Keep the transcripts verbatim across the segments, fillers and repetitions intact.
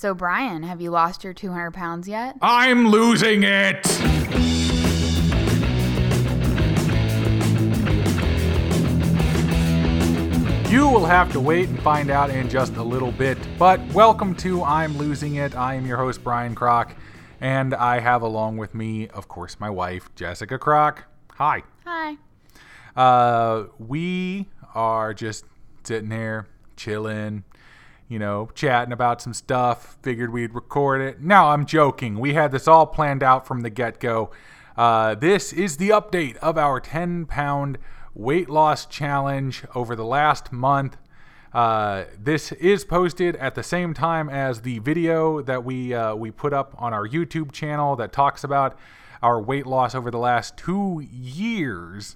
So, Brian, have you lost your two hundred pounds yet? I'm losing it! You will have to wait and find out in just a little bit. But welcome to I'm Losing It. I am your host, Brian Kroc. And I have along with me, of course, my wife, Jessica Kroc. Hi. Hi. Uh, we are just sitting there, chilling, you know, chatting about some stuff. Figured we'd record it. No, I'm joking. We had this all planned out from the get-go. Uh, this is the update of our ten-pound weight loss challenge over the last month. Uh, this is posted at the same time as the video that we uh, we put up on our YouTube channel that talks about our weight loss over the last two years.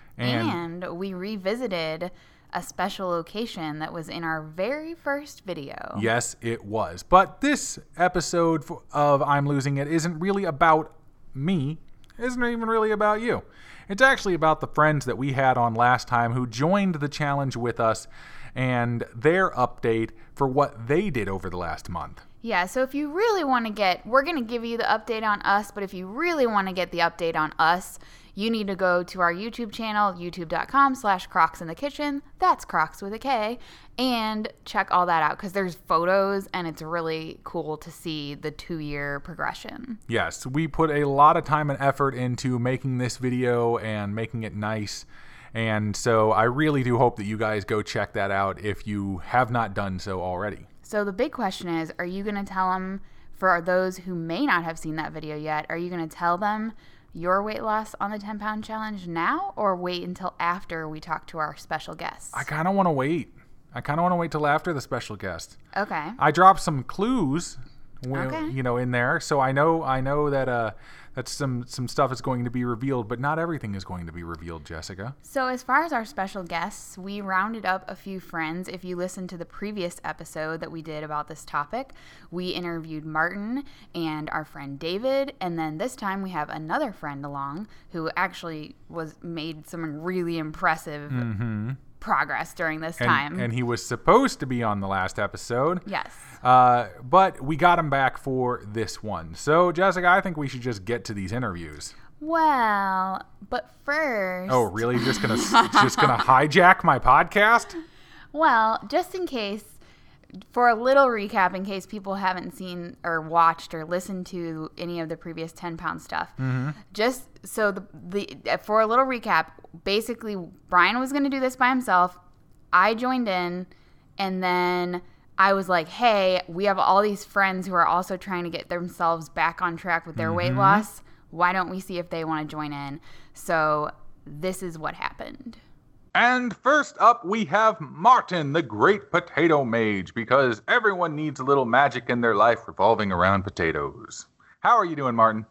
And, and we revisited a special location that was in our very first video. Yes, it was. But this episode of I'm Losing It isn't really about me. It isn't even really about you. It's actually about the friends that we had on last time who joined the challenge with us and their update for what they did over the last month. Yeah, so if you really want to get, we're going to give you the update on us, but if you really want to get the update on us, you need to go to our YouTube channel, youtube.com slash Crocs in the Kitchen. That's Crocs with a K. And check all that out because there's photos and it's really cool to see the two-year progression. Yes, we put a lot of time and effort into making this video and making it nice. And so I really do hope that you guys go check that out if you have not done so already. So the big question is, are you going to tell them, for those who may not have seen that video yet, are you going to tell them your weight loss on the ten-pound challenge now or wait until after we talk to our special guests? I kind of want to wait. I kind of want to wait till after the special guest. Okay. I dropped some clues, when, okay. you know, in there, so I know I know that uh that some some stuff is going to be revealed, but not everything is going to be revealed, Jessica. So as far as our special guests, we rounded up a few friends. If you listened to the previous episode that we did about this topic, we interviewed Martin and our friend David, and then this time we have another friend along who actually was made some really impressive Mm-hmm. progress during this and, time. And he was supposed to be on the last episode. Yes. Uh, but we got him back for this one. So, Jessica, I think we should just get to these interviews. Well, but first... Oh, really? Just gonna just gonna hijack my podcast? Well, just in case, for a little recap, in case people haven't seen or watched or listened to any of the previous ten-pound stuff. Mm-hmm. Just so the the for a little recap, basically, Brian was going to do this by himself. I joined in, and then I was like, hey, we have all these friends who are also trying to get themselves back on track with their Mm-hmm. weight loss. Why don't we see if they want to join in? So this is what happened. And first up, we have Martin, the Great Potato Mage, because everyone needs a little magic in their life revolving around potatoes. How are you doing, Martin?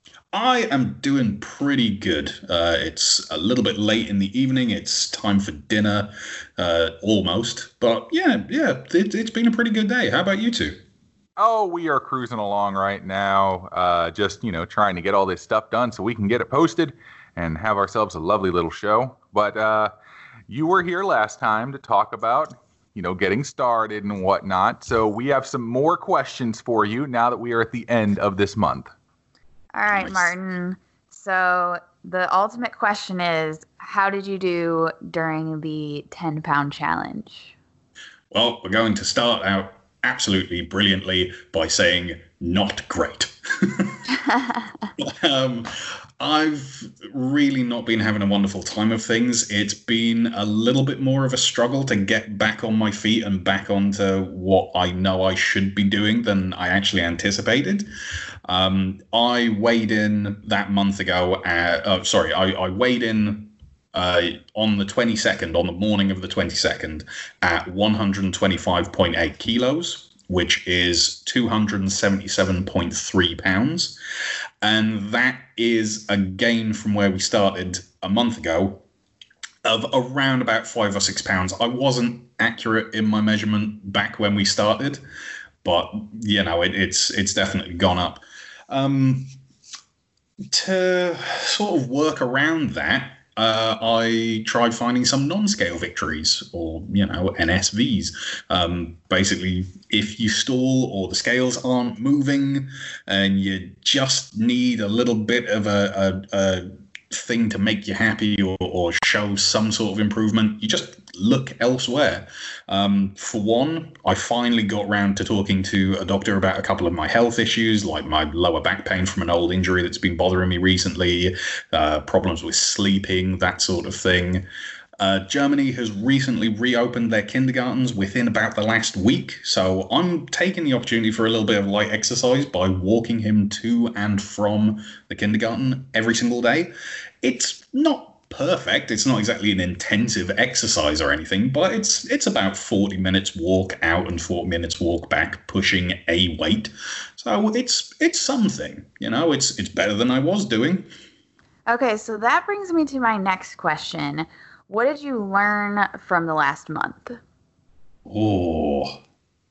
I am doing pretty good. Uh, it's a little bit late in the evening. It's time for dinner, uh, almost. But yeah, yeah, it, it's been a pretty good day. How about you two? Oh, we are cruising along right now, uh, just, you know, trying to get all this stuff done so we can get it posted and have ourselves a lovely little show. But uh, you were here last time to talk about, you know, getting started and whatnot. So we have some more questions for you now that we are at the end of this month. All right, Nice. Martin. So the ultimate question is, how did you do during the ten-pound challenge? Well, we're going to start out absolutely brilliantly by saying not great. um, I've really not been having a wonderful time of things. It's been a little bit more of a struggle to get back on my feet and back onto what I know I should be doing than I actually anticipated. Um, I weighed in that month ago. At, uh, sorry, I, I weighed in uh, on the twenty-second, on the morning of the twenty-second, at one hundred twenty-five point eight kilos, which is two hundred seventy-seven point three pounds. And that is a gain from where we started a month ago of around about five or six pounds. I wasn't accurate in my measurement back when we started, but you know, it, it's it's definitely gone up. Um, to sort of work around that, uh, I tried finding some non-scale victories, or, you know, N S Vs. Um, basically, if you stall or the scales aren't moving and you just need a little bit of a, a, a thing to make you happy, or, or show some sort of improvement, you just look elsewhere. Um, for one, I finally got round to talking to a doctor about a couple of my health issues, like my lower back pain from an old injury that's been bothering me recently, uh, problems with sleeping, that sort of thing. Uh, Germany has recently reopened their kindergartens within about the last week, so I'm taking the opportunity for a little bit of light exercise by walking him to and from the kindergarten every single day. It's not perfect. It's not exactly an intensive exercise or anything, but it's it's about forty minutes walk out and forty minutes walk back, pushing a weight. So it's it's something, you know. It's it's better than I was doing. Okay, so that brings me to my next question. What did you learn from the last month? Oh,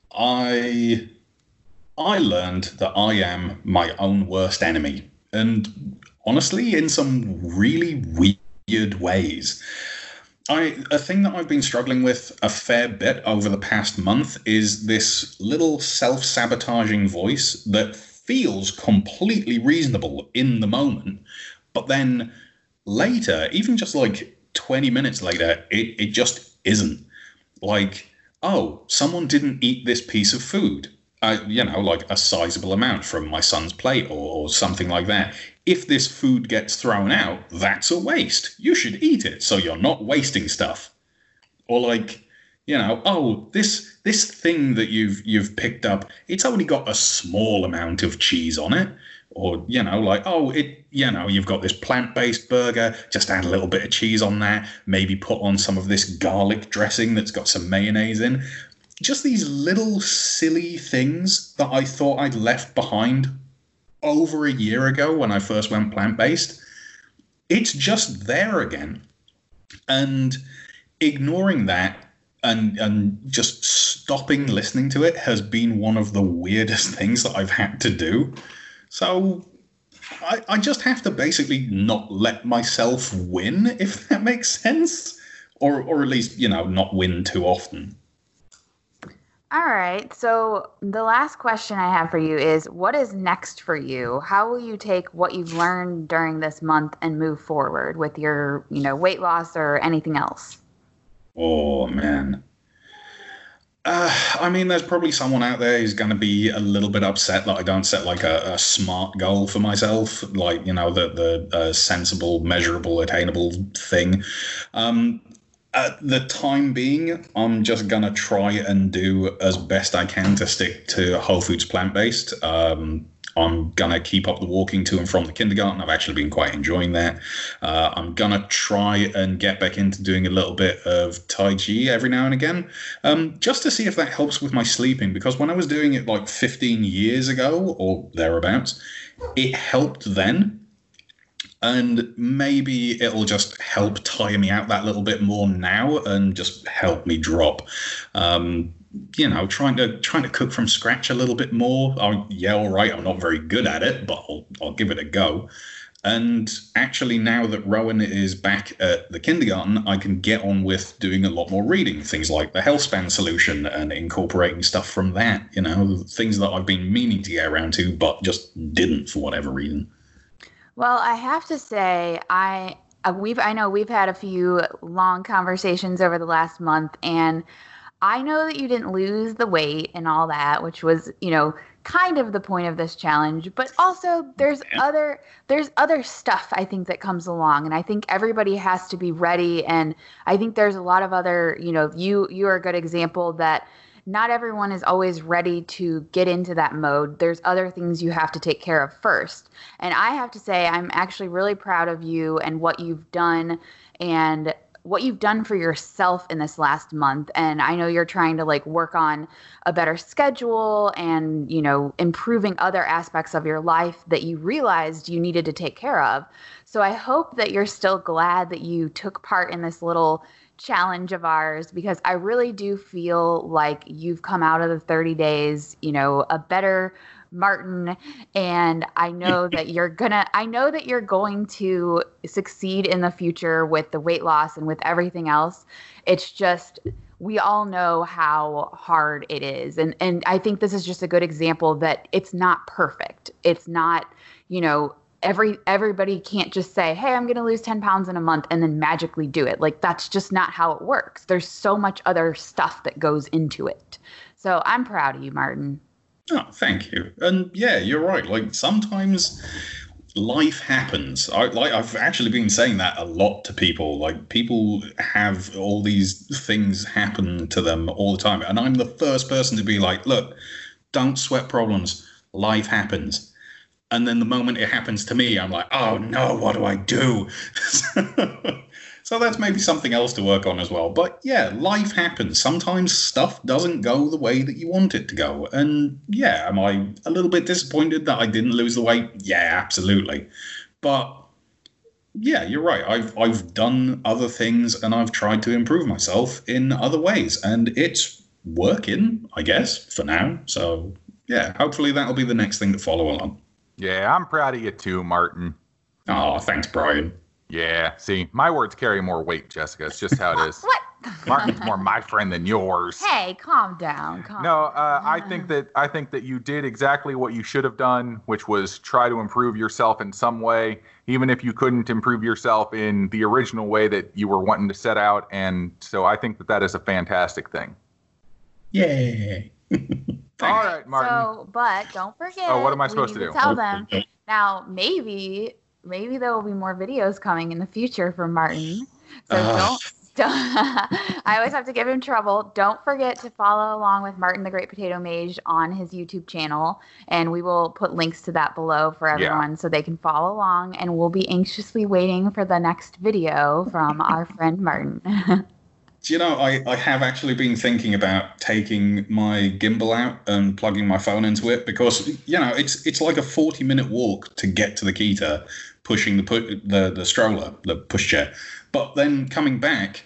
I I learned that I am my own worst enemy, and honestly, in some really weird ways. I a thing that I've been struggling with a fair bit over the past month is this little self-sabotaging voice that feels completely reasonable in the moment, but then later, even just like twenty minutes later, it, it just isn't. Like, oh, someone didn't eat this piece of food. Uh, you know, like a sizable amount from my son's plate, or, or something like that. If this food gets thrown out, that's a waste. You should eat it so you're not wasting stuff. Or like, you know, oh, this this thing that you've you've picked up, it's only got a small amount of cheese on it. Or, you know, like, oh, it, you know, you've got this plant-based burger, just add a little bit of cheese on that, maybe put on some of this garlic dressing that's got some mayonnaise in. Just these little silly things that I thought I'd left behind over a year ago when I first went plant-based. It's just there again. And ignoring that and and just stopping listening to it has been one of the weirdest things that I've had to do. So I, I just have to basically not let myself win, if that makes sense. Or or at least, you know, not win too often. All right. So the last question I have for you is, what is next for you? How will you take what you've learned during this month and move forward with your, you know, weight loss or anything else? Oh, man. Uh, I mean, there's probably someone out there who's going to be a little bit upset that I don't set like a, a smart goal for myself, like, you know, the the uh, sensible, measurable, attainable thing. Um, at the time being, I'm just going to try and do as best I can to stick to whole foods plant-based. Um, I'm going to keep up the walking to and from the kindergarten. I've actually been quite enjoying that. Uh, I'm going to try and get back into doing a little bit of Tai Chi every now and again, um, just to see if that helps with my sleeping. Because when I was doing it like fifteen years ago or thereabouts, it helped then. And maybe it'll just help tire me out that little bit more now and just help me drop. Um, you know, trying to trying to cook from scratch a little bit more. I, yeah, all right, I'm not very good at it, but I'll, I'll give it a go. And actually, now that Rowan is back at the kindergarten, I can get on with doing a lot more reading, things like the Healthspan solution and incorporating stuff from that, you know, things that I've been meaning to get around to, but just didn't for whatever reason. Well, I have to say, I uh, we've I know we've had a few long conversations over the last month, and I know that you didn't lose the weight and all that, which was, you know, kind of the point of this challenge, but also there's yeah. other there's other stuff I think that comes along, and I think everybody has to be ready. And I think there's a lot of other, you know, you you are a good example that not everyone is always ready to get into that mode. There's other things you have to take care of first. And I have to say, I'm actually really proud of you and what you've done and what you've done for yourself in this last month. And I know you're trying to like work on a better schedule and, you know, improving other aspects of your life that you realized you needed to take care of. So I hope that you're still glad that you took part in this little challenge of ours because I really do feel like you've come out of the thirty days, you know, a better Martin, and I know that you're gonna I know that you're going to succeed in the future with the weight loss and with everything else. It's just we all know how hard it is. And and I think this is just a good example that it's not perfect. It's not, you know, every everybody can't just say, hey, I'm going to lose ten pounds in a month and then magically do it. Like, that's just not how it works. There's so much other stuff that goes into it. So I'm proud of you, Martin. Oh, thank you. And yeah, you're right. Like, sometimes life happens. I, like I've actually been saying that a lot to people. Like, people have all these things happen to them all the time. And I'm the first person to be like, look, don't sweat problems. Life happens. And then the moment it happens to me, I'm like, oh no, what do I do? So that's maybe something else to work on as well. But yeah, life happens. Sometimes stuff doesn't go the way that you want it to go. And yeah, am I a little bit disappointed that I didn't lose the weight? Yeah, absolutely. But yeah, you're right. I've I've done other things and I've tried to improve myself in other ways. And it's working, I guess, for now. So yeah, hopefully that'll be the next thing to follow along. Yeah, I'm proud of you too, Martin. Oh, thanks, Brian. Yeah, see, my words carry more weight, Jessica. It's just how it is. What? Martin's more my friend than yours. Hey, calm down. Calm no, uh, down. I think that I think that you did exactly what you should have done, which was try to improve yourself in some way, even if you couldn't improve yourself in the original way that you were wanting to set out. And so I think that that is a fantastic thing. Yay. All right, Martin. So, but don't forget. Oh, what am I we supposed need to do? Tell them. Now, maybe, maybe there will be more videos coming in the future from Martin. So Uh. don't. don't I always have to give him trouble. Don't forget to follow along with Martin the Great Potato Mage on his YouTube channel, and we will put links to that below for everyone so they can follow along. And we'll be anxiously waiting for the next video from our friend Martin. Do you know, I, I have actually been thinking about taking my gimbal out and plugging my phone into it because, you know, it's it's like a forty minute walk to get to the Kita, pushing the pu- the the stroller, the pushchair. But then coming back,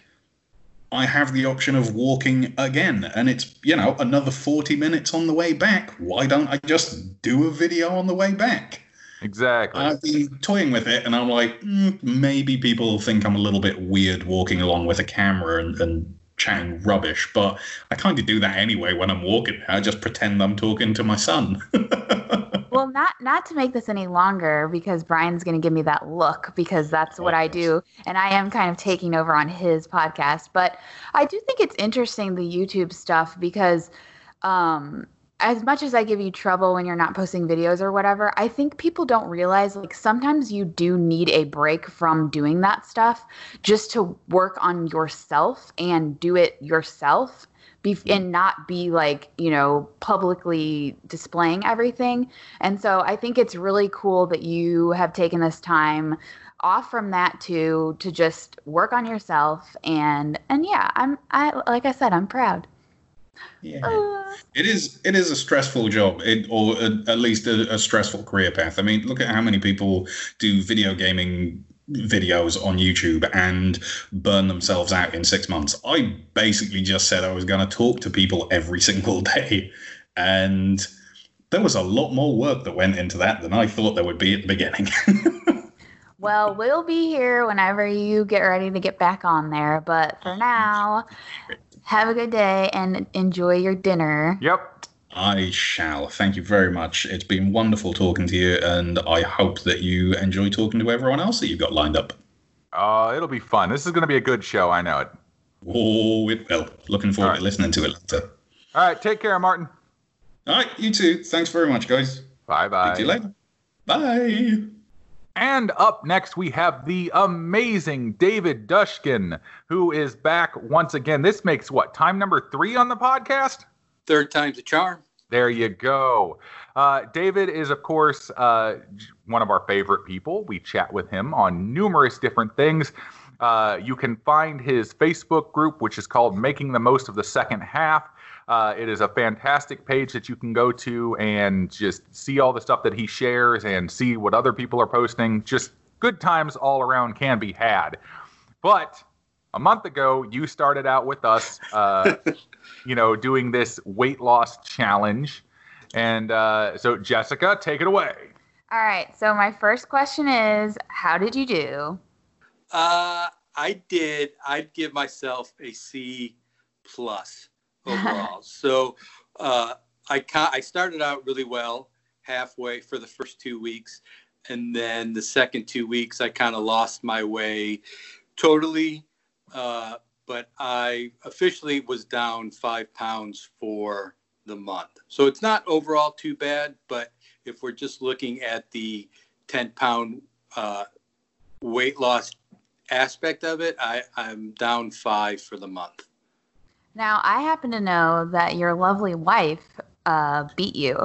I have the option of walking again, and it's, you know, another forty minutes on the way back. Why don't I just do a video on the way back? Exactly. I've been toying with it, and I'm like, mm, maybe people will think I'm a little bit weird walking along with a camera and, and chatting rubbish, but I kind of do that anyway when I'm walking. I just pretend I'm talking to my son. Well, not not to make this any longer, because Brian's going to give me that look, because that's what I do, and I am kind of taking over on his podcast. But I do think it's interesting, the YouTube stuff, because um, as much as I give you trouble when you're not posting videos or whatever, I think people don't realize, like, sometimes you do need a break from doing that stuff just to work on yourself and do it yourself. Be, and not be like, you know, publicly displaying everything. And so I think it's really cool that you have taken this time off from that to to just work on yourself. And and yeah, I'm I like I said, I'm proud. Yeah, Uh, it is. It is a stressful job, it, or a, at least a, a stressful career path. I mean, look at how many people do video gaming videos on YouTube and burn themselves out in six months. I basically just said I was going to talk to people every single day, and there was a lot more work that went into that than I thought there would be at the beginning. well, we'll be here whenever you get ready to get back on there. But for now, have a good day and enjoy your dinner. Yep. I shall. Thank you very much. It's been wonderful talking to you, and I hope that you enjoy talking to everyone else that you've got lined up. Uh, it'll be fun. This is going to be a good show. I know it. Oh, it will. Looking forward All right. to listening to it later. All right. Take care, Martin. All right, you too. Thanks very much, guys. Bye-bye. See you later. Bye. And up next, we have the amazing David Dushkin, who is back once again. This makes, what, time number three on the podcast? Third time's a charm. There you go. Uh, David is, of course, uh, one of our favorite people. We chat with him on numerous different things. Uh, you can find his Facebook group, which is called Making the Most of the Second Half. Uh, it is a fantastic page that you can go to and just see all the stuff that he shares and see what other people are posting. Just good times all around can be had. But a month ago, you started out with us, uh, you know, doing this weight loss challenge. And uh, so, Jessica, take it away. All right. So my first question is, how did you do? Uh, I did. I'd give myself a C plus overall. so uh, I ca- I started out really well halfway for the first two weeks. And then the second two weeks, I kind of lost my way totally. Uh, but I officially was down five pounds for the month. So it's not overall too bad. But if we're just looking at the ten pound uh, weight loss aspect of it, I, I'm down five for the month. Now, I happen to know that your lovely wife uh, beat you.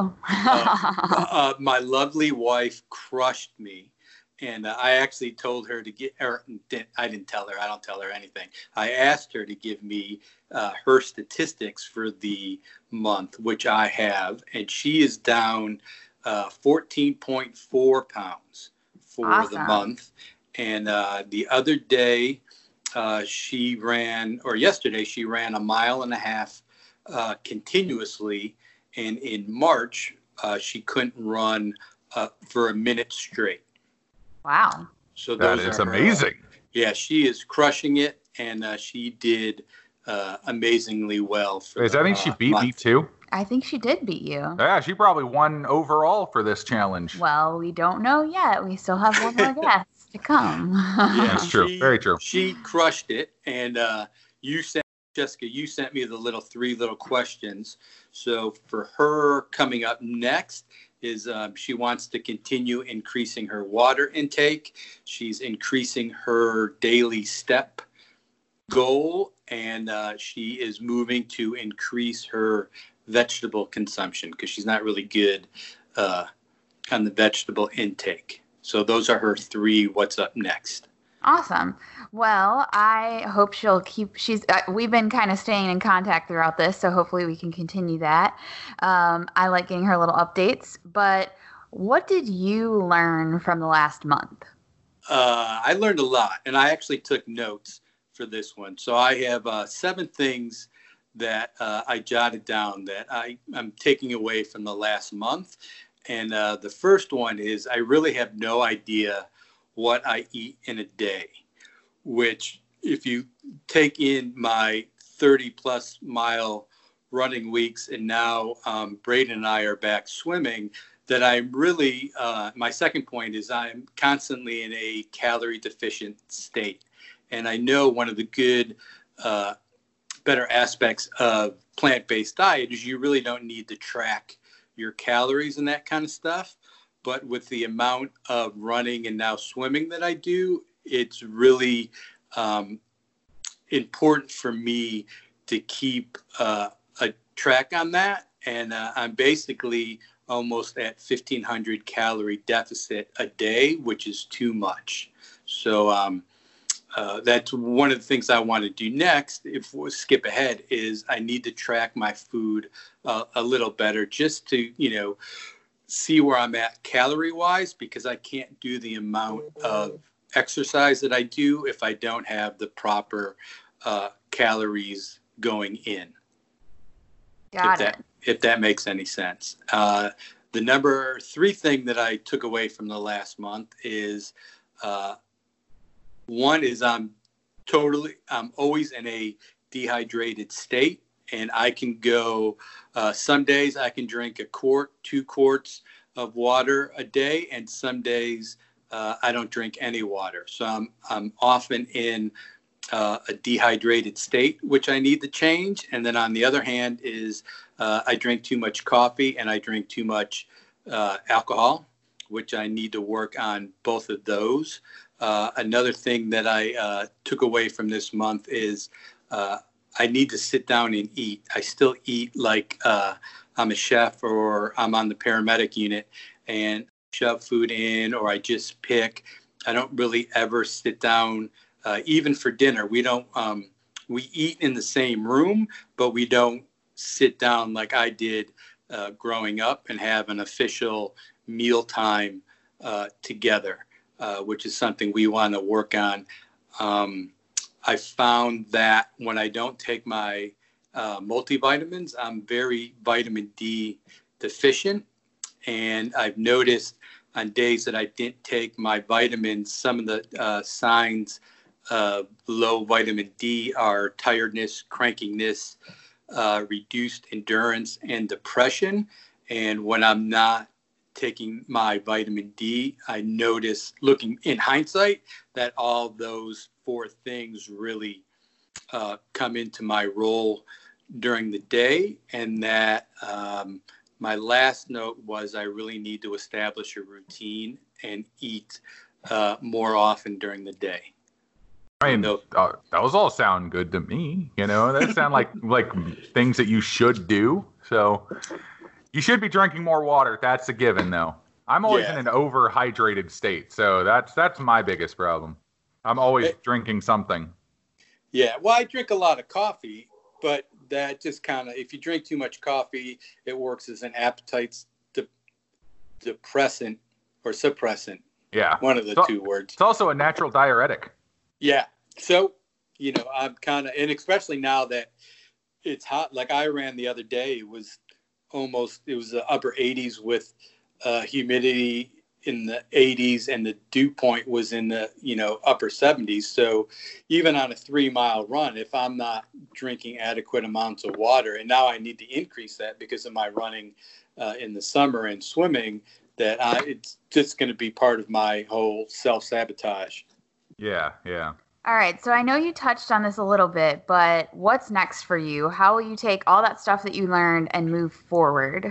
uh, uh, my lovely wife crushed me. And uh, I actually told her to get, or didn't, I didn't tell her, I don't tell her anything. I asked her to give me uh, her statistics for the month, which I have. And she is down uh, fourteen point four pounds for Awesome. the month. And uh, the other day, uh, she ran, or yesterday, she ran a mile and a half uh, continuously. And in March, uh, she couldn't run uh, for a minute straight. Wow. So That those is are her, amazing. uh, yeah, she is crushing it, and uh, she did uh, amazingly well. For Does the, that mean uh, she beat month. me too? I think she did beat you. Yeah, she probably won overall for this challenge. Well, we don't know yet. We still have one more guest to come. Yeah, That's true. she- Very true. She crushed it, and uh, you sent Jessica. You sent me the little three little questions. So for her, coming up next is um, she wants to continue increasing her water intake. She's increasing her daily step goal, and uh, she is moving to increase her vegetable consumption because she's not really good uh, on the vegetable intake. So those are her three what's up next. Awesome. Well, I hope she'll keep. She's. Uh, we've been kind of staying in contact throughout this, so hopefully we can continue that. Um, I like getting her little updates. But what did you learn from the last month? Uh, I learned a lot, and I actually took notes for this one. So I have uh, seven things that uh, I jotted down that I, I'm taking away from the last month. And uh, the first one is I really have no idea what I eat in a day, which if you take in my thirty plus mile running weeks, and now um, Braden and I are back swimming, that I'm really, uh, my second point is I'm constantly in a calorie deficient state. And I know one of the good, uh, better aspects of plant-based diet is you really don't need to track your calories and that kind of stuff. But with the amount of running and now swimming that I do, it's really um, important for me to keep uh, a track on that. And uh, I'm basically almost at fifteen hundred calorie deficit a day, which is too much. So um, uh, that's one of the things I want to do next. If we skip ahead, is I need to track my food uh, a little better, just to, you know, see where I'm at calorie wise, because I can't do the amount of exercise that I do if I don't have the proper uh, calories going in. Got if it. that, if that makes any sense. Uh, the number three thing that I took away from the last month is uh, one is I'm totally, I'm always in a dehydrated state, and I can go, uh, some days I can drink a quart, two quarts of water a day, and some days uh, I don't drink any water. So I'm, I'm often in uh, a dehydrated state, which I need to change. And then on the other hand is uh, I drink too much coffee and I drink too much uh, alcohol, which I need to work on both of those. Uh, another thing that I uh, took away from this month is uh, I need to sit down and eat. I still eat like uh, I'm a chef or I'm on the paramedic unit and shove food in, or I just pick. I don't really ever sit down, uh, even for dinner. We don't, um, we eat in the same room, but we don't sit down like I did uh, growing up and have an official mealtime uh, together, uh, which is something we want to work on. Um, I found that when I don't take my uh, multivitamins, I'm very vitamin D deficient. And I've noticed on days that I didn't take my vitamins, some of the uh, signs of low vitamin D are tiredness, crankiness, uh, reduced endurance, and depression. And when I'm not taking my vitamin D, I notice, looking in hindsight, that all those four things really uh, come into my role during the day. And that um, my last note was I really need to establish a routine and eat uh, more often during the day. I mean, uh, those all sound good to me. You know, that sound like like things that you should do. So you should be drinking more water. That's a given, though. I'm always yeah. in an overhydrated state, so that's that's my biggest problem. I'm always it, drinking something. Yeah, well, I drink a lot of coffee, but that just kind of, if you drink too much coffee, it works as an appetite de- depressant or suppressant. Yeah, one of the it's two words. It's also a natural diuretic. Yeah. So, you know, I'm kind of, and especially now that it's hot, like I ran the other day, it was almost, it was the upper eighties with uh, humidity in the eighties, and the dew point was in the, you know, upper seventies. So even on a three mile run, if I'm not drinking adequate amounts of water, and now I need to increase that because of my running uh, in the summer and swimming, that I, it's just going to be part of my whole self-sabotage. Yeah, yeah. All right, so I know you touched on this a little bit, but what's next for you? How will you take all that stuff that you learned and move forward?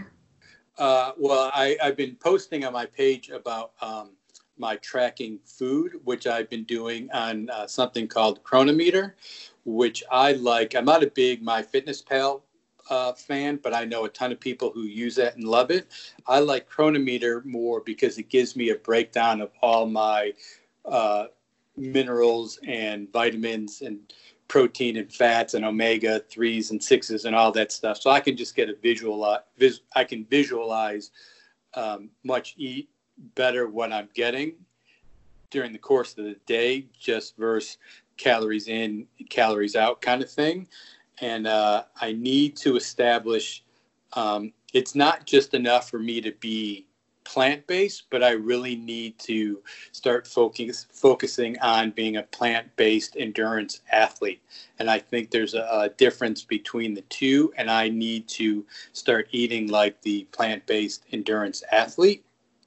Uh, well, I, I've been posting on my page about um, my tracking food, which I've been doing on uh, something called Chronometer, which I like. I'm not a big MyFitnessPal uh, fan, but I know a ton of people who use that and love it. I like Chronometer more because it gives me a breakdown of all my uh, minerals and vitamins and protein and fats and omega threes and sixes and all that stuff. So I can just get a visual, uh, vis- I can visualize um, much eat better what I'm getting during the course of the day, just versus calories in, calories out kind of thing. And uh, I need to establish, um, it's not just enough for me to be plant-based, but I really need to start focus, focusing on being a plant-based endurance athlete. And I think there's a, a difference between the two, and I need to start eating like the plant-based endurance athlete.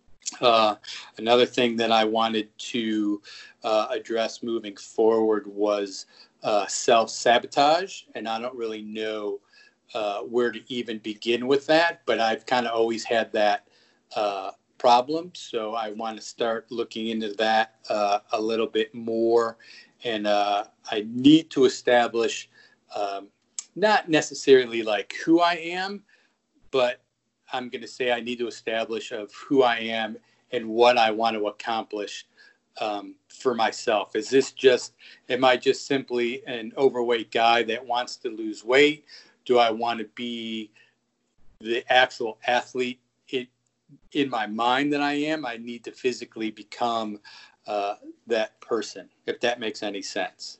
Uh, another thing that I wanted to uh, address moving forward was uh, self-sabotage, and I don't really know uh, where to even begin with that, but I've kind of always had that Uh, problem. So I want to start looking into that uh, a little bit more. And uh, I need to establish um, not necessarily like who I am, but I'm going to say I need to establish of who I am and what I want to accomplish um, for myself. Is this just, am I just simply an overweight guy that wants to lose weight? Do I want to be the actual athlete it, in my mind that I am? I need to physically become uh, that person, if that makes any sense.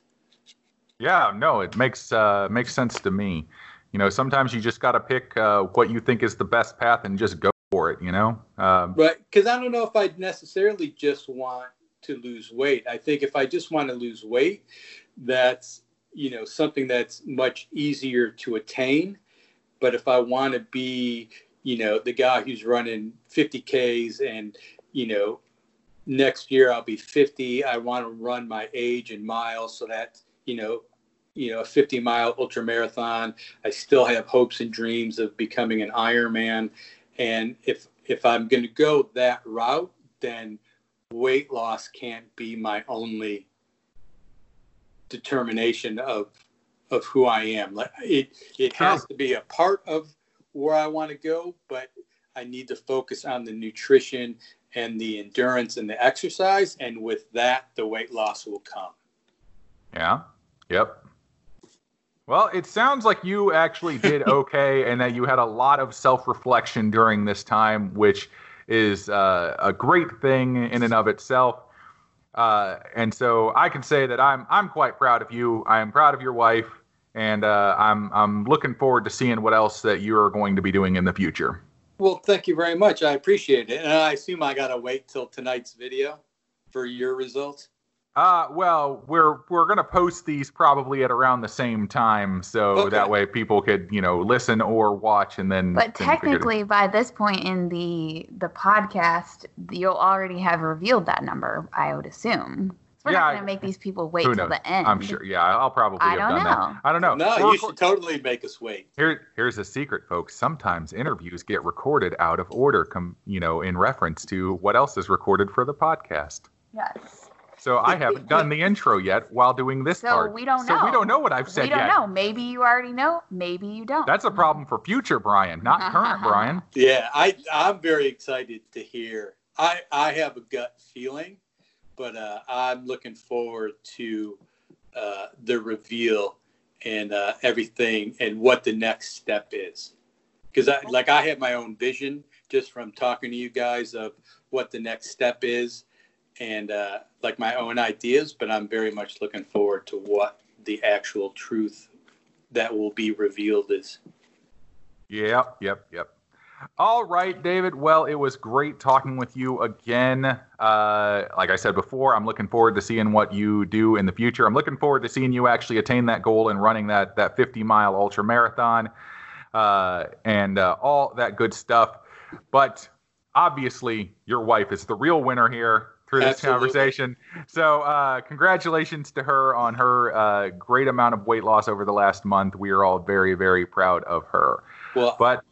Yeah, no, it makes uh, makes sense to me. You know, sometimes you just got to pick uh, what you think is the best path and just go for it, you know? Um, right, because I don't know if I necessarily just want to lose weight. I think if I just want to lose weight, that's, you know, something that's much easier to attain. But if I want to be, you know, the guy who's running fifty Ks and, you know, next year I'll be fifty. I want to run my age in miles so that, you know, you know, a fifty mile ultra marathon. I still have hopes and dreams of becoming an Ironman. And if, if I'm going to go that route, then weight loss can't be my only determination of, of who I am. Like it, it has to be a part of where I want to go, but I need to focus on the nutrition and the endurance and the exercise. And with that, the weight loss will come. Yeah. Yep. Well, it sounds like you actually did okay and that you had a lot of self-reflection during this time, which is uh, a great thing in and of itself. Uh, and so I can say that I'm I'm quite proud of you. I am proud of your wife, and uh, I'm I'm looking forward to seeing what else that you are going to be doing in the future. Well, thank you very much. I appreciate it. And I assume I got to wait till tonight's video for your results. Uh, well, we're we're gonna post these probably at around the same time, so Okay. that way people could, you know, listen or watch, and then. But then figure it- technically, by this point in the the podcast, you'll already have revealed that number, I would assume. So we're Yeah, not I- going to make these people wait Who till knows? the end. I'm sure. Yeah, I'll probably I have don't done know. that. I don't know. No, We're you reco- should totally make us wait. Here, here's a secret, folks. Sometimes interviews get recorded out of order, com- you know, in reference to what else is recorded for the podcast. Yes. So I haven't done the intro yet while doing this So part. we don't So we know. don't know what I've said We don't yet. know. Maybe you already know. Maybe you don't. That's a problem for future Brian, not current Brian. Yeah, I, I'm very excited to hear. I, I have a gut feeling, but uh, I'm looking forward to uh, the reveal and uh, everything and what the next step is. Because I, like I have my own vision just from talking to you guys of what the next step is and uh, like my own ideas, but I'm very much looking forward to what the actual truth that will be revealed is. Yep, yep, yep. All right, David. Well, it was great talking with you again. Uh, like I said before, I'm looking forward to seeing what you do in the future. I'm looking forward to seeing you actually attain that goal and running that that fifty mile ultra marathon uh, and uh, all that good stuff. But obviously, your wife is the real winner here through this Absolutely. conversation. So uh, congratulations to her on her uh, great amount of weight loss over the last month. We are all very, very proud of her. Well, But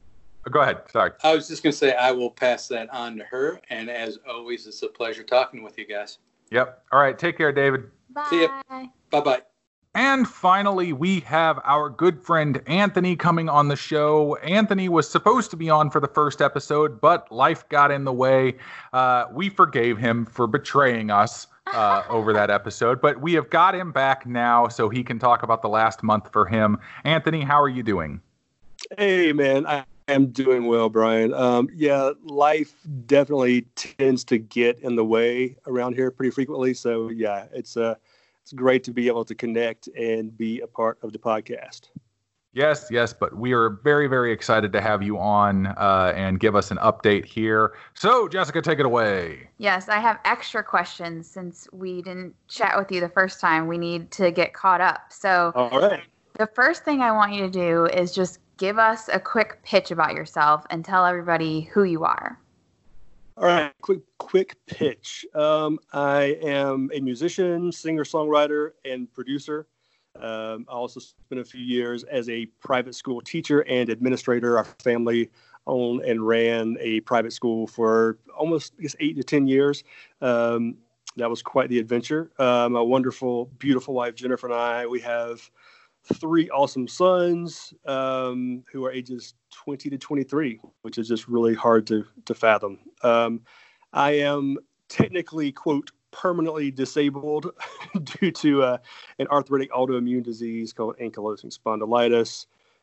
go ahead. Sorry. I was just going to say I will pass that on to her. And as always, it's a pleasure talking with you guys. Yep. All right. Take care, David. See ya. Bye. Bye-bye. And finally, we have our good friend Anthony coming on the show. Anthony was supposed to be on for the first episode, but life got in the way. Uh, we forgave him for betraying us uh, over that episode, but we have got him back now so he can talk about the last month for him. Anthony, how are you doing? Hey, man, I am doing well, Brian. Um, yeah, life definitely tends to get in the way around here pretty frequently. So, yeah, it's uh, it's great to be able to connect and be a part of the podcast. Yes, yes, but we are very, very excited to have you on uh, and give us an update here. So, Jessica, take it away. Yes, I have extra questions since we didn't chat with you the first time. We need to get caught up. So, All right. the first thing I want you to do is just give us a quick pitch about yourself and tell everybody who you are. All right, quick quick pitch. Um, I am a musician, singer-songwriter, and producer. Um, I also spent a few years as a private school teacher and administrator. Our family owned and ran a private school for almost, I guess, eight to ten years. Um, that was quite the adventure. Uh, my wonderful, beautiful wife, Jennifer, and I, we have three awesome sons um, who are ages twenty to twenty-three, which is just really hard to, to fathom. Um, I am technically, quote, permanently disabled due to uh, an arthritic autoimmune disease called ankylosing spondylitis,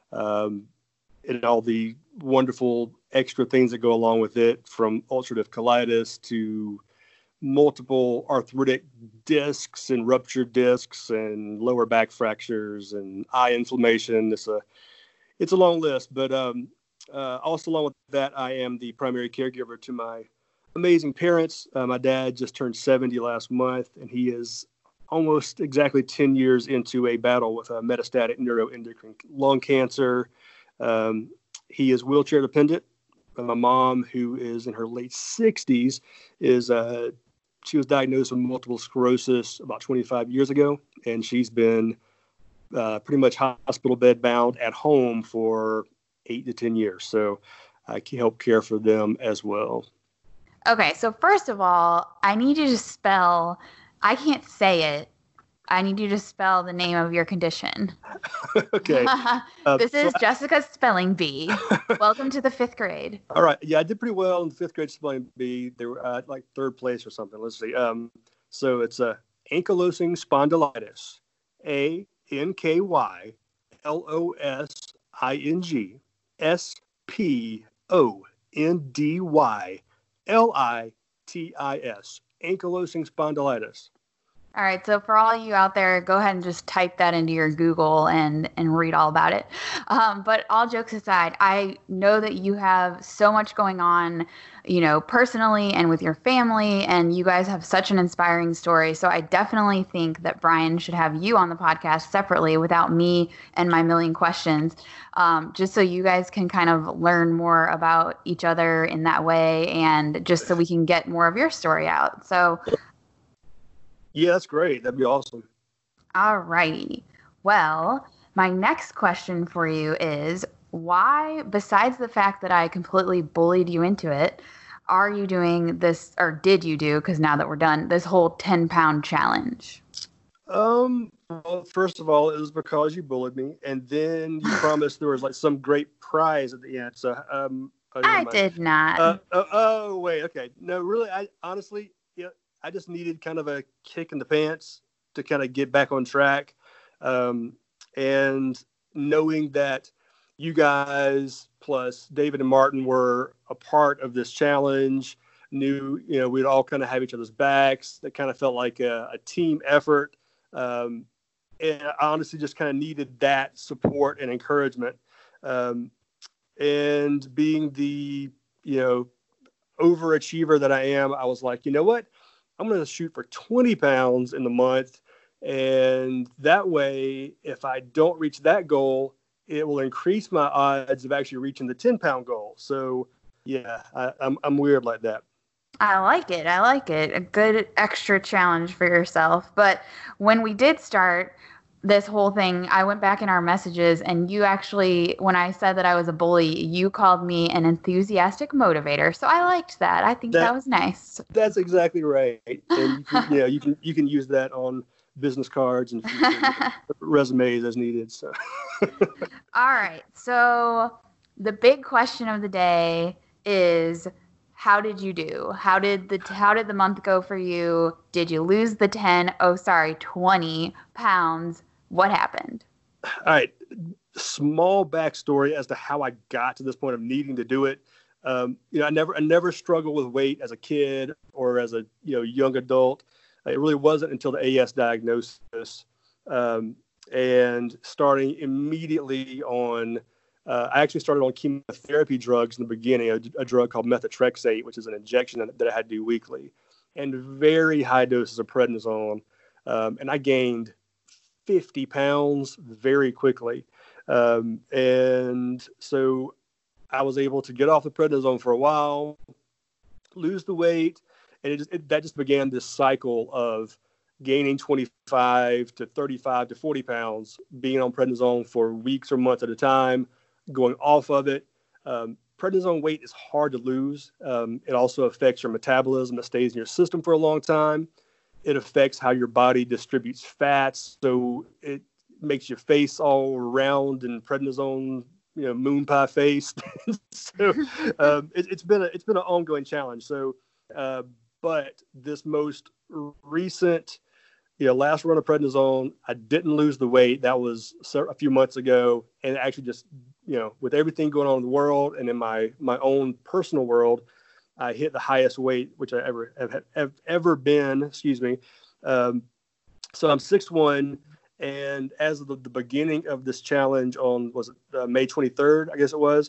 um, and all the wonderful extra things that go along with it, from ulcerative colitis to multiple arthritic discs and ruptured discs and lower back fractures and eye inflammation. It's a it's a long list, but um, uh, also along with that, I am the primary caregiver to my amazing parents. Uh, my dad just turned seventy last month, and he is almost exactly ten years into a battle with a metastatic neuroendocrine lung cancer. Um, he is wheelchair dependent. And my mom, who is in her late sixties, is uh, she was diagnosed with multiple sclerosis about twenty-five years ago, and she's been uh, pretty much hospital bed bound at home for eight to ten years. So I can help care for them as well. Okay, so first of all, I need you to spell, I can't say it. I need you to spell the name of your condition. Okay. Uh, This so is Jessica's spelling bee. Welcome to the fifth grade. All right. Yeah, I did pretty well in the fifth grade spelling bee. They were uh, like third place or something. Let's see. Um, so it's a uh, ankylosing spondylitis. A N K Y L O S I N G S P O N D Y L I T I S. ankylosing spondylitis. All right, so for all you out there, go ahead and just type that into your Google and, and read all about it. Um, but all jokes aside, I know that you have so much going on, you know, personally and with your family, and you guys have such an inspiring story. So I definitely think that Brian should have you on the podcast separately without me and my million questions, um, just so you guys can kind of learn more about each other in that way, and just so we can get more of your story out. So yeah, that's great. That'd be awesome. All righty. Well, my next question for you is, why, besides the fact that I completely bullied you into it, are you doing this, or did you do, because now that we're done, this whole ten pound challenge? Um, well, first of all, it was because you bullied me, and then you promised there was like some great prize at the end. So, um, oh, never I mind. did not. Uh, oh, oh, wait. Okay. No, really, I honestly, yeah, I just needed kind of a kick in the pants to kind of get back on track. Um, and knowing that you guys plus David and Martin were a part of this challenge, knew, you know, we'd all kind of have each other's backs. That kind of felt like a, a team effort. Um, and I honestly just kind of needed that support and encouragement. Um, and being the, you know, overachiever that I am, I was like, you know what? I'm going to shoot for twenty pounds in the month. And that way, if I don't reach that goal, it will increase my odds of actually reaching the ten pound goal. So yeah, I, I'm, I'm weird like that. I like it. I like it. A good extra challenge for yourself. But when we did start this whole thing, I went back in our messages, and you actually, when I said that I was a bully, you called me an enthusiastic motivator. So I liked that. I think that, that was nice. That's exactly right. And you can, you know, you can you can use that on business cards and resumes as needed. So. All right. So the big question of the day is, how did you do? How did the how did the month go for you? Did you lose the ten? Oh, sorry, twenty pounds? What happened? All right. Small backstory as to how I got to this point of needing to do it. Um, you know, I never I never struggled with weight as a kid or as a you know young adult. It really wasn't until the A S diagnosis, um, and starting immediately on. Uh, I actually started on chemotherapy drugs in the beginning, a, a drug called methotrexate, which is an injection that, that I had to do weekly, and very high doses of prednisone. Um, and I gained fifty pounds very quickly. Um, and so I was able to get off the prednisone for a while, lose the weight, and it just, it, that just began this cycle of gaining twenty-five to thirty-five to forty pounds, being on prednisone for weeks or months at a time, going off of it. Um, prednisone weight is hard to lose. Um, it also affects your metabolism. It stays in your system for a long time. It affects how your body distributes fats. So it makes your face all round and prednisone, you know, moon pie face. so um, it, it's been a, it's been an ongoing challenge. So, uh, but this most recent, you know, last run of prednisone, I didn't lose the weight. That was a few months ago, and actually just, you know, with everything going on in the world and in my my own personal world, I hit the highest weight which I ever have, have ever been. Excuse me. Um, so I'm six one, and as of the, the beginning of this challenge on was it uh, May twenty-third, I guess it was.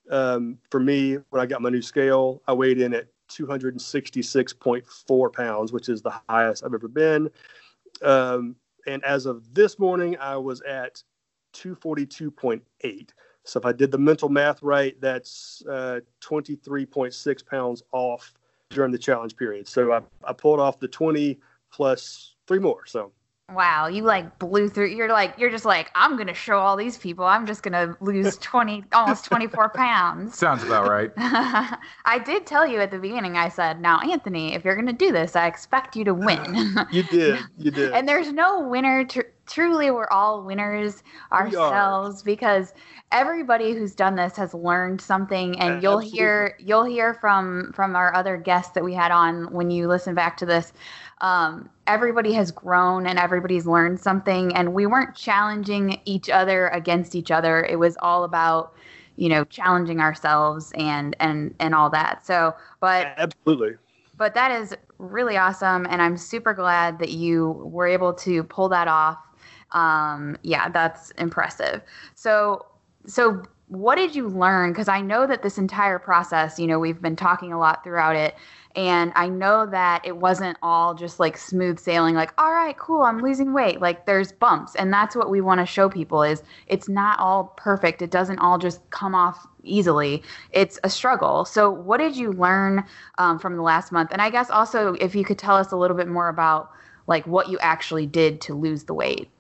Um, for me, when I got my new scale, I weighed in at two hundred sixty-six point four pounds, which is the highest I've ever been. Um, and as of this morning, I was at two forty-two point eight. So if I did the mental math right, that's uh, twenty-three point six pounds off during the challenge period. So I, I pulled off the twenty plus three more. So. Wow, you like blew through. You're like, you're just like, I'm going to show all these people. I'm just going to lose twenty, almost twenty-four pounds. Sounds about right. I did tell you at the beginning, I said, now, Anthony, if you're going to do this, I expect you to win. You did. You did. And there's no winner. Tr- truly, we're all winners ourselves, because everybody who's done this has learned something. And Uh, you'll absolutely. hear, you'll hear from, from our other guests that we had on when you listen back to this. Um, everybody has grown and everybody's learned something, and we weren't challenging each other against each other. It was all about, you know, challenging ourselves and, and, and all that. So, but Absolutely. But that is really awesome, and I'm super glad that you were able to pull that off. Um, yeah, that's impressive. So, so what did you learn? Because I know that this entire process, you know, we've been talking a lot throughout it, and I know that it wasn't all just like smooth sailing, like, all right, cool, I'm losing weight. Like there's bumps, and that's what we want to show people is it's not all perfect. It doesn't all just come off easily. It's a struggle. So what did you learn um, from the last month? And I guess also if you could tell us a little bit more about like what you actually did to lose the weight.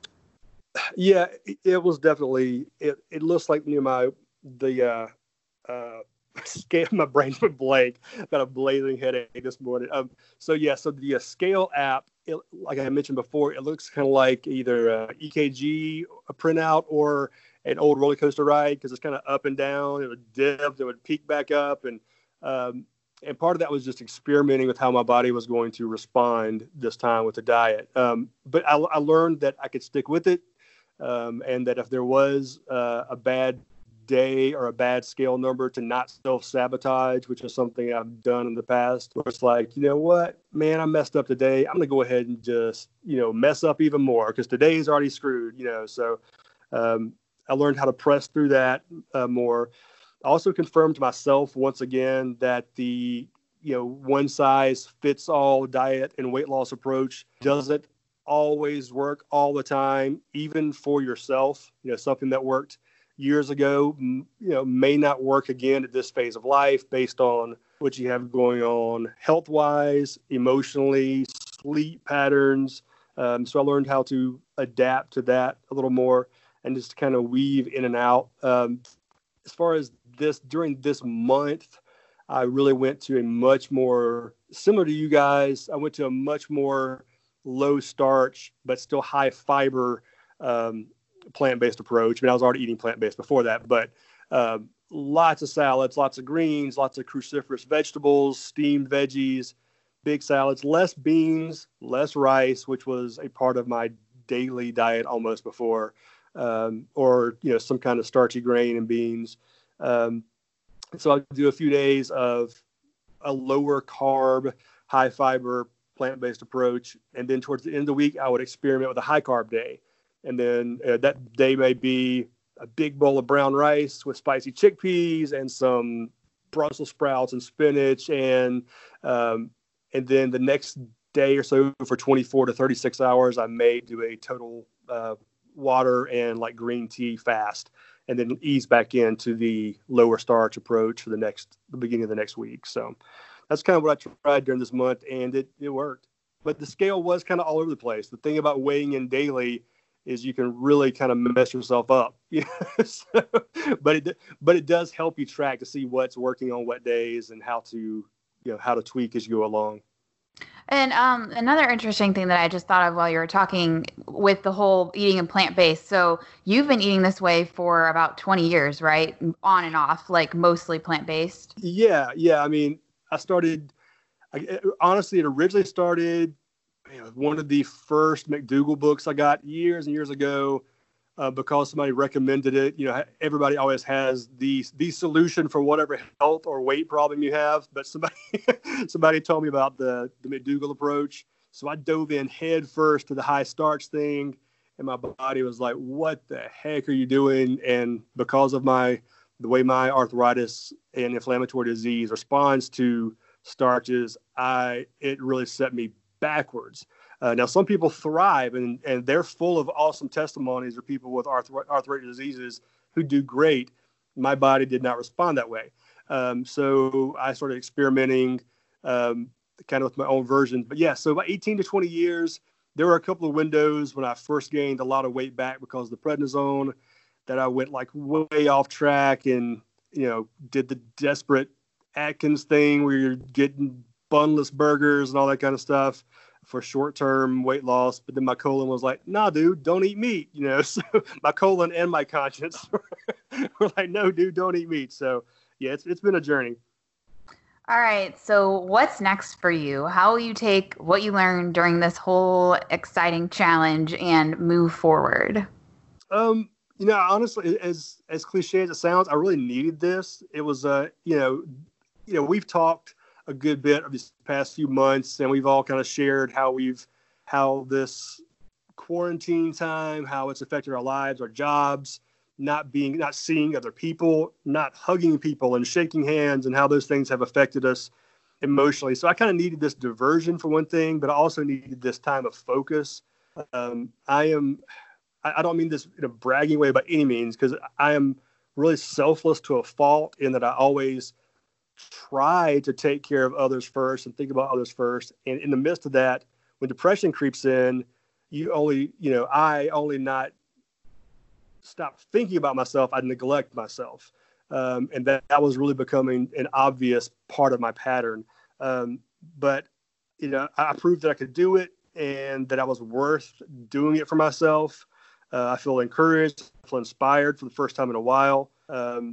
Yeah, it was definitely, it, it looks like, you know, my, the, uh, uh, scale, my brain's went blank. I've got a blazing headache this morning. Um, so yeah, so the uh, Scale app, it, like I mentioned before, it looks kind of like either a E K G a printout or an old roller coaster ride because it's kind of up and down. It would dip, it would peak back up, and um, and part of that was just experimenting with how my body was going to respond this time with the diet. Um, but I, I learned that I could stick with it, um, and that if there was uh, a bad day or a bad scale number, to not self-sabotage, which is something I've done in the past, where it's like, you know what, man, I messed up today. I'm going to go ahead and just, you know, mess up even more because today is already screwed, you know. So um, I learned how to press through that uh, more. I also confirmed to myself once again that the, you know, one size fits all diet and weight loss approach doesn't always work all the time, even for yourself. You know, something that worked years ago, you know, may not work again at this phase of life based on what you have going on health-wise, emotionally, sleep patterns. Um, so I learned how to adapt to that a little more and just kind of weave in and out. Um, as far as this, during this month, I really went to a much more, similar to you guys, I went to a much more low starch, but still high fiber um, plant-based approach. I mean, I was already eating plant-based before that, but uh, lots of salads, lots of greens, lots of cruciferous vegetables, steamed veggies, big salads, less beans, less rice, which was a part of my daily diet almost before, um, or, you know, some kind of starchy grain and beans. Um, so I'll do a few days of a lower carb, high fiber plant-based approach. And then towards the end of the week, I would experiment with a high carb day. And then uh, that day may be a big bowl of brown rice with spicy chickpeas and some Brussels sprouts and spinach. And um, and then the next day or so for twenty-four to thirty-six hours, I may do a total uh, water and like green tea fast, and then ease back into the lower starch approach for the next, the beginning of the next week. So that's kind of what I tried during this month, and it, it worked. But the scale was kind of all over the place. The thing about weighing in daily is you can really kind of mess yourself up. You know? So, but it but it does help you track to see what's working on what days and how to, you know, how to tweak as you go along. And um, another interesting thing that I just thought of while you were talking with the whole eating and plant-based. So you've been eating this way for about twenty years, right? On and off, like mostly plant-based. Yeah. Yeah. I mean, I started, I, honestly, it originally started, you know, one of the first McDougall books I got years and years ago uh, because somebody recommended it. You know, everybody always has the, the solution for whatever health or weight problem you have, but somebody somebody told me about the, the McDougall approach. So I dove in head first to the high starch thing, and my body was like, what the heck are you doing? And because of my the way my arthritis and inflammatory disease responds to starches, I it really set me backwards. Uh, now, some people thrive, and, and they're full of awesome testimonies of people with arthro- arthritic diseases who do great. My body did not respond that way. Um, so I started experimenting um, kind of with my own version. But yeah, so about eighteen to twenty years, there were a couple of windows when I first gained a lot of weight back because of the prednisone that I went like way off track and, you know, did the desperate Atkins thing where you're getting bunless burgers and all that kind of stuff for short-term weight loss. But then my colon was like, nah, dude, don't eat meat. You know, so my colon and my conscience were like, no, dude, don't eat meat. So yeah, it's it's been a journey. All right. So what's next for you? How will you take what you learned during this whole exciting challenge and move forward? Um, you know, honestly, as as cliche as it sounds, I really needed this. It was, uh, you know, you know, we've talked a good bit of these past few months, and we've all kind of shared how we've how this quarantine time, how it's affected our lives, our jobs, not being, not seeing other people, not hugging people and shaking hands, and how those things have affected us emotionally. So I kind of needed this diversion for one thing, but I also needed this time of focus. Um, I am, I, I don't mean this in a bragging way by any means, because I am really selfless to a fault in that I always try to take care of others first and think about others first. And in the midst of that, when depression creeps in, you only, you know, I only not stop thinking about myself, I neglect myself. Um, and that, that was really becoming an obvious part of my pattern. Um, but, you know, I, I proved that I could do it and that I was worth doing it for myself. Uh, I feel encouraged, I feel inspired for the first time in a while. Um,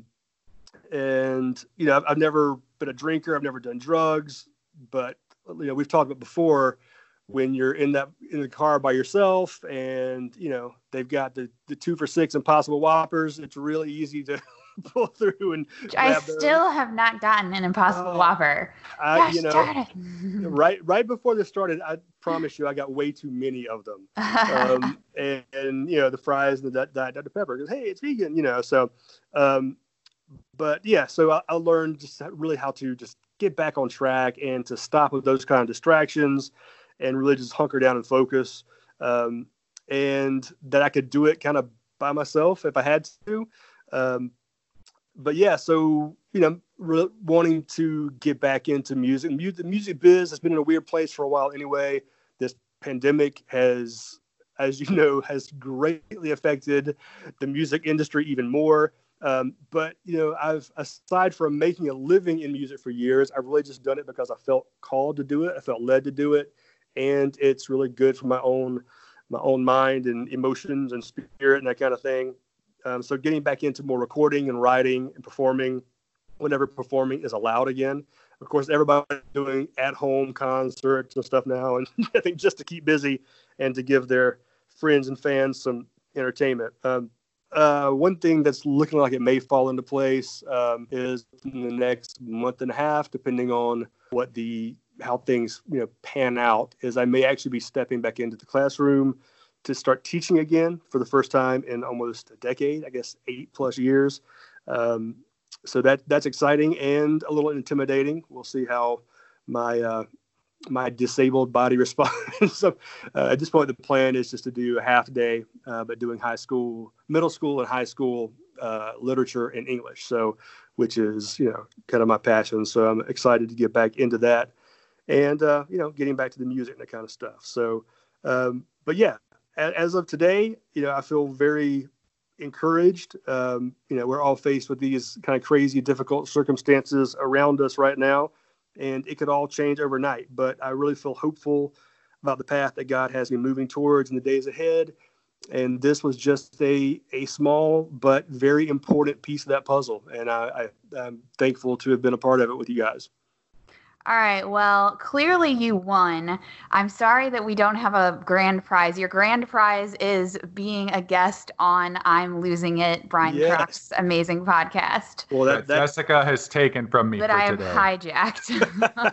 and, you know, I've, I've never been a drinker. I've never done drugs. But, you know, we've talked about before, when you're in that in the car by yourself and, you know, they've got the, the two for six Impossible Whoppers, it's really easy to pull through and I still have not gotten an Impossible oh, Whopper. I, Gosh, you know, right right before this started, I promise you, I got way too many of them. Um, and, and, you know, the fries and the Diet Doctor Pepper, because, hey, it's vegan, you know. So, um, but, yeah, so I, I learned just really how to just get back on track and to stop with those kind of distractions and really just hunker down and focus, um, and that I could do it kind of by myself if I had to. Um, but yeah, so, you know, re- wanting to get back into music. Mu- the music biz has been in a weird place for a while anyway. This pandemic has, as you know, has greatly affected the music industry even more. Um, but, you know, I've, aside from making a living in music for years, I've really just done it because I felt called to do it. I felt led to do it. And it's really good for my own, my own mind and emotions and spirit and that kind of thing. Um, so getting back into more recording and writing and performing whenever performing is allowed again. Of course, everybody's doing at-home concerts and stuff now, and I think just to keep busy and to give their friends and fans some entertainment. Um, uh, one thing that's looking like it may fall into place um, is in the next month and a half, depending on what the how things, you know, pan out, is I may actually be stepping back into the classroom to start teaching again for the first time in almost a decade, I guess eight plus years. Um, so that that's exciting and a little intimidating. We'll see how my uh, my disabled body responds. So uh, at this point, the plan is just to do a half day, uh, but doing high school, middle school and high school uh, literature and English. So, which is, you know, kind of my passion. So I'm excited to get back into that. And, uh, you know, getting back to the music and that kind of stuff. So, um, but yeah, as, as of today, you know, I feel very encouraged. Um, you know, we're all faced with these kind of crazy, difficult circumstances around us right now, and it could all change overnight. But I really feel hopeful about the path that God has me moving towards in the days ahead. And this was just a, a small but very important piece of that puzzle. And I, I, I'm thankful to have been a part of it with you guys. All right. Well, clearly you won. I'm sorry that we don't have a grand prize. Your grand prize is being a guest on I'm Losing It, Brian Yes. Croc's amazing podcast Well, that, that that Jessica has taken from me that for I have today. hijacked.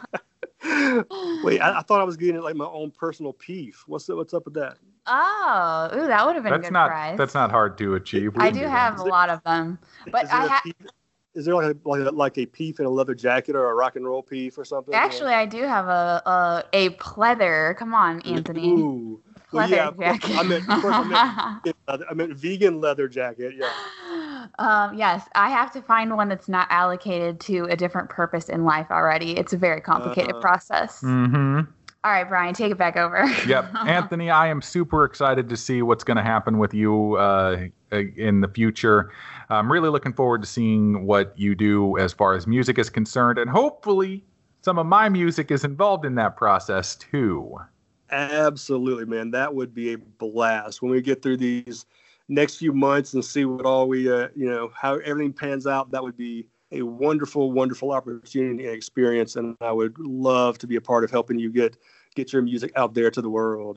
Wait, I, I thought I was getting like my own personal peeve. What's what's up with that? Oh, ooh, that would have been a That's good not prize. that's not hard to achieve. We I can do that. have Is a it- lot of them, but is there I a ha- peeve- is there like a, like a like a peeve in a leather jacket or a rock and roll peeve or something? actually I do have a a, a pleather. Come on, Anthony. Ooh. Well, Pleather yeah, of course, jacket. I meant, of course, I meant, vegan leather, I meant vegan leather jacket. Yeah. Um, yes, I have to find one that's not allocated to a different purpose in life already. It's a very complicated Uh, process. Mm-hmm. All right, Brian, take it back over. Yep. Anthony, I am super excited to see what's going to happen with you uh, in the future. I'm really looking forward to seeing what you do as far as music is concerned, and hopefully some of my music is involved in that process too. Absolutely, man. That would be a blast when we get through these next few months and see what all we, uh, you know, how everything pans out. That would be a wonderful, wonderful opportunity and experience. And I would love to be a part of helping you get, get your music out there to the world.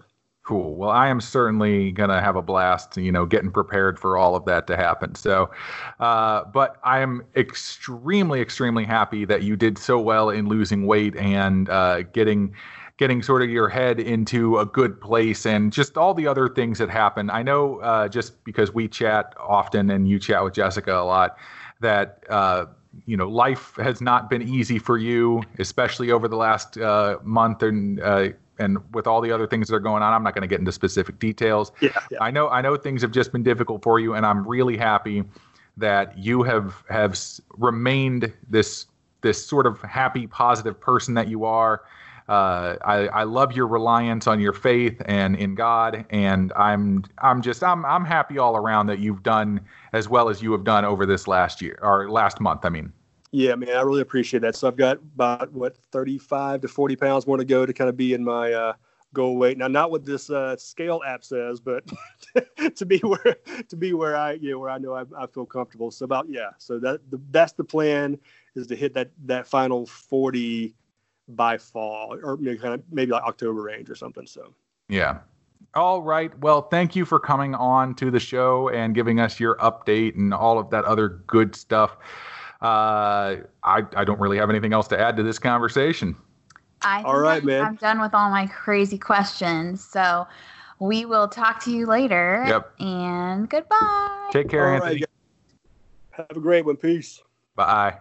Cool. Well, I am certainly going to have a blast, you know, getting prepared for all of that to happen. So, uh, but I am extremely, extremely happy that you did so well in losing weight and uh, getting getting sort of your head into a good place and just all the other things that happen. I know uh, just because we chat often and you chat with Jessica a lot, that, uh, you know, life has not been easy for you, especially over the last uh, month and uh, and with all the other things that are going on. I'm not going to get into specific details. Yeah, yeah. I know I know things have just been difficult for you, and I'm really happy that you have have s- remained this this sort of happy, positive person that you are. Uh, I, I love your reliance on your faith and in God, and I'm I'm just I'm I'm happy all around that you've done as well as you have done over this last year or last month. I mean, Yeah, man, I really appreciate that. So I've got about what thirty-five to forty pounds more to go to kind of be in my uh, goal weight. Now, not what this uh, scale app says, but to be where to be where I you know where I know I, I feel comfortable. So about yeah, so that the, that's the plan, is to hit that that final forty by fall, or maybe kind of maybe like October range or something. So yeah. All right. Well, thank you for coming on to the show and giving us your update and all of that other good stuff. Uh, I I don't really have anything else to add to this conversation. I think All right, I'm, man. I'm done with all my crazy questions. So we will talk to you later. Yep. And goodbye. Take care, all Anthony. right, guys. Have a great one. Peace. Bye.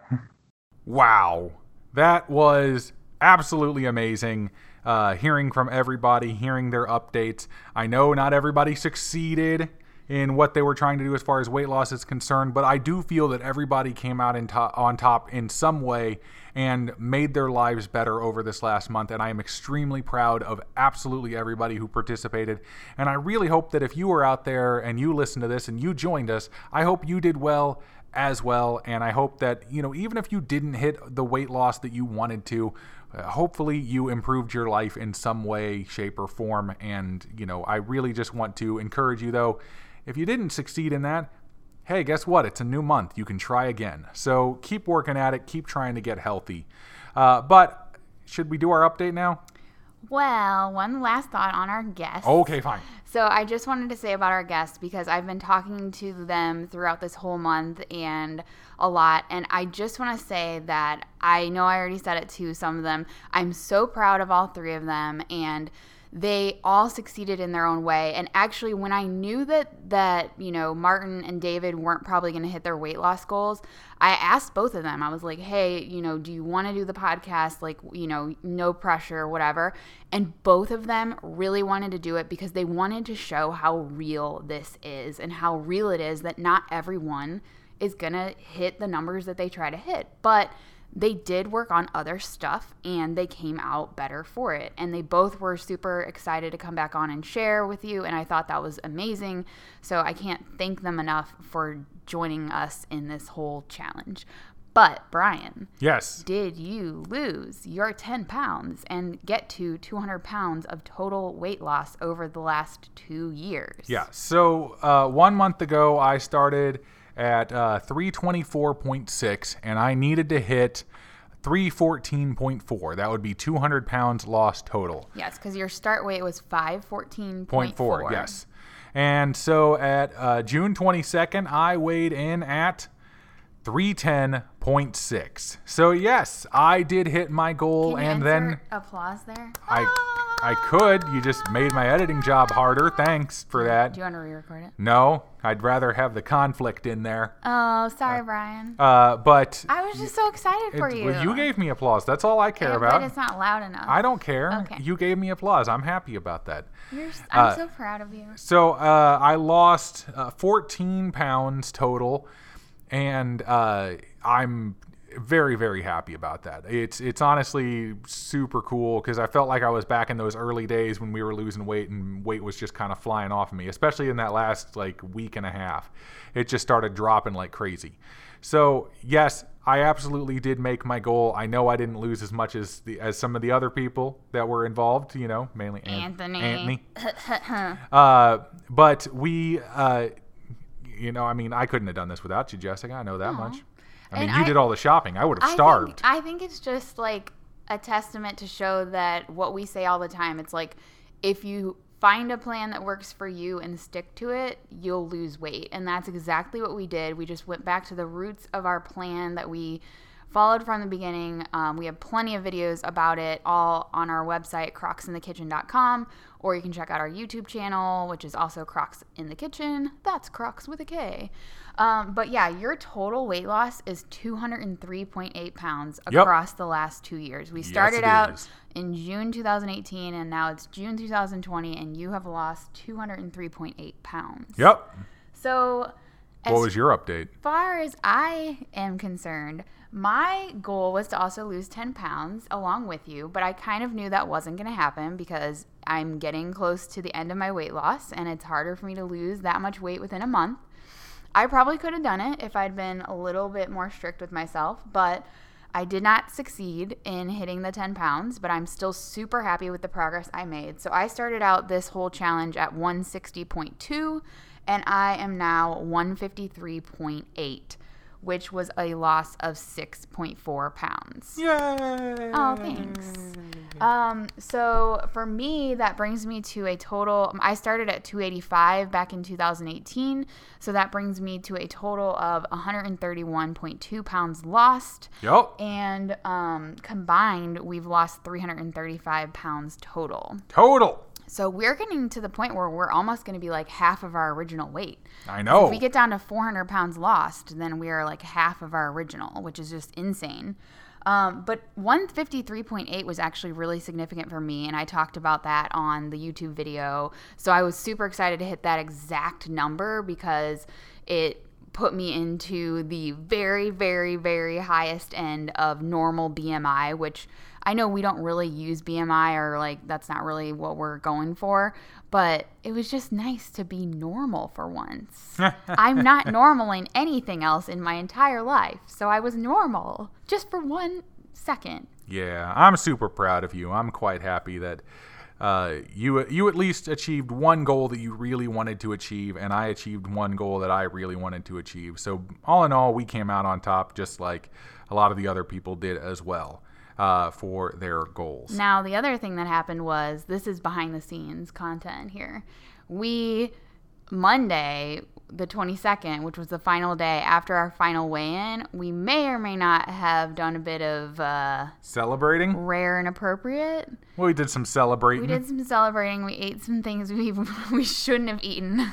Wow. That was absolutely amazing. Uh, hearing from everybody, hearing their updates. I know not everybody succeeded in what they were trying to do as far as weight loss is concerned, but I do feel that everybody came out in to- on top in some way and made their lives better over this last month, and I am extremely proud of absolutely everybody who participated. And I really hope that if you were out there and you listened to this and you joined us, I hope you did well as well. And I hope that, you know, even if you didn't hit the weight loss that you wanted to, uh, hopefully you improved your life in some way, shape, or form. And, you know, I really just want to encourage you, though, if you didn't succeed in that, hey, guess what? It's a new month. You can try again. So keep working at it. Keep trying to get healthy. Uh, but should we do our update now? Well, one last thought on our guests. Okay, fine. So I just wanted to say about our guests, because I've been talking to them throughout this whole month and a lot. And I just want to say that I know I already said it to some of them. I'm so proud of all three of them. And they all succeeded in their own way. And actually, when I knew that, that you know, Martin and David weren't probably going to hit their weight loss goals, I asked both of them. I was like, hey, you know, do you want to do the podcast? Like, you know, no pressure, whatever. And both of them really wanted to do it because they wanted to show how real this is and how real it is that not everyone is going to hit the numbers that they try to hit. But they did work on other stuff and they came out better for it. And they both were super excited to come back on and share with you. And I thought that was amazing. So I can't thank them enough for joining us in this whole challenge. But Brian, yes, did you lose your ten pounds and get to two hundred pounds of total weight loss over the last two years? Yeah. So uh, one month ago, I started at uh, three twenty-four point six, and I needed to hit three fourteen point four. That would be two hundred pounds lost total. Yes, because your start weight was five fourteen point four. Yes. And so at uh, June twenty-second, I weighed in at three ten point six. So yes, I did hit my goal. Can you and insert then applause there? I I could. You just made my editing job harder. Thanks for that. Do you want to re-record it? No, I'd rather have the conflict in there. Oh, sorry, Brian. Uh, but I was just so excited for it- you. well, you gave me applause. That's all I care Yeah, about. But it's not loud enough. I don't care. Okay. You gave me applause. I'm happy about that. You're, s- I'm uh, so proud of you. So uh, I lost uh, fourteen pounds total, and uh, I'm very, very happy about that. It's it's honestly super cool because I felt like I was back in those early days when we were losing weight and weight was just kind of flying off of me, especially in that last like week and a half. It just started dropping like crazy. So yes, I absolutely did make my goal. I know I didn't lose as much as the as some of the other people that were involved, you know, mainly An- Anthony. Anthony. uh, but we, uh, you know, I mean, I couldn't have done this without you, Jessica. I know that Aw. much. I mean, And you I- did all the shopping. I would have I starved. Think, I think it's just like a testament to show that what we say all the time. It's like if you find a plan that works for you and stick to it, you'll lose weight. And that's exactly what we did. We just went back to the roots of our plan that we followed from the beginning. Um, we have plenty of videos about it all on our website, crocs in the kitchen dot com, or you can check out our YouTube channel, which is also Crocs in the Kitchen. That's Crocs with a K. Um, but yeah, your total weight loss is two hundred three point eight pounds across yep. the last two years. We started yes, out is. in June two thousand eighteen, and now it's June two thousand twenty, and you have lost two hundred three point eight pounds. Yep. So what was your update? As far as I am concerned, my goal was to also lose ten pounds along with you, but I kind of knew that wasn't going to happen because I'm getting close to the end of my weight loss, and it's harder for me to lose that much weight within a month. I probably could have done it if I'd been a little bit more strict with myself, but I did not succeed in hitting the ten pounds, but I'm still super happy with the progress I made. So I started out this whole challenge at one sixty point two, and I am now one fifty-three point eight, which was a loss of six point four pounds. Yay! Oh, thanks. Um, so for me, that brings me to a total, I started at two eighty-five back in two thousand eighteen, so that brings me to a total of one thirty-one point two pounds lost. Yep. And um, combined, we've lost three hundred thirty-five pounds total. Total. So we're getting to the point where we're almost going to be like half of our original weight. I know. If we get down to four hundred pounds lost, then we are like half of our original, which is just insane. Um, but one fifty-three point eight was actually really significant for me, and I talked about that on the YouTube video. So I was super excited to hit that exact number because it put me into the very, very, very highest end of normal B M I, which I know we don't really use B M I, or like that's not really what we're going for, but it was just nice to be normal for once. I'm not normal in anything else in my entire life, so I was normal just for one second. Yeah, I'm super proud of you. I'm quite happy that uh, you you at least achieved one goal that you really wanted to achieve, and I achieved one goal that I really wanted to achieve. So all in all, we came out on top, just like a lot of the other people did as well. Uh, for their goals. Now, the other thing that happened was, this is behind the scenes content here. We, Monday, the twenty-second, which was the final day after our final weigh-in, we may or may not have done a bit of uh, celebrating. Rare and appropriate. Well, we did some celebrating. We did some celebrating. We ate some things we we shouldn't have eaten.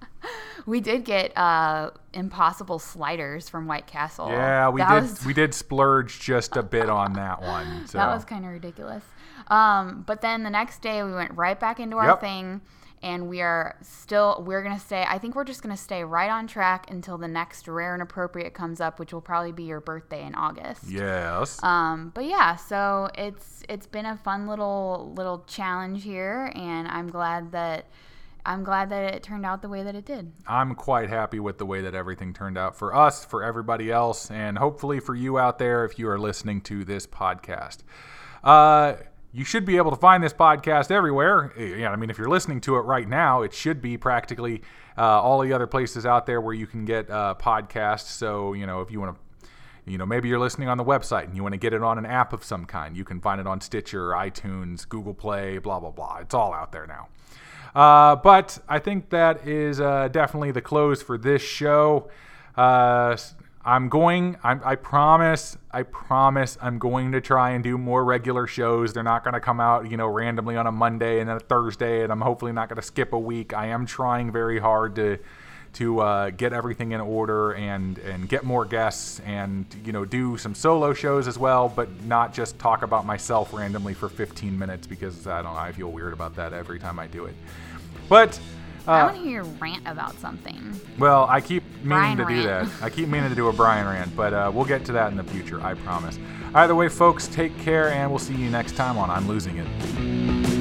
We did get uh, Impossible sliders from White Castle. Yeah, we that did. Was... we did splurge just a bit on that one. So. That was kind of ridiculous. Um, but then the next day, we went right back into our yep. thing, and we are still. We're gonna stay. I think we're just gonna stay right on track until the next Rare and Appropriate comes up, which will probably be your birthday in August. Yes. Um, but yeah, so it's it's been a fun little little challenge here, and I'm glad that. I'm glad that it turned out the way that it did. I'm quite happy with the way that everything turned out for us, for everybody else, and hopefully for you out there if you are listening to this podcast. Uh, you should be able to find this podcast everywhere. Yeah, I mean, if you're listening to it right now, it should be practically uh, all the other places out there where you can get uh, podcasts. So, you know, if you want to You know, maybe you're listening on the website and you want to get it on an app of some kind. You can find it on Stitcher, iTunes, Google Play, blah, blah, blah. It's all out there now. Uh, but I think that is uh, definitely the close for this show. Uh, I'm going, I'm, I promise, I promise I'm going to try and do more regular shows. They're not going to come out, you know, randomly on a Monday and then a Thursday, and I'm hopefully not going to skip a week. I am trying very hard to to uh, get everything in order and, and get more guests and, you know, do some solo shows as well, but not just talk about myself randomly for fifteen minutes because, I don't know, I feel weird about that every time I do it. But... Uh, I want to hear you rant about something. Well, I keep meaning Brian to do rant. that. I keep meaning to do a Brian rant, but uh, we'll get to that in the future, I promise. Either way, folks, take care, and we'll see you next time on I'm Losing It.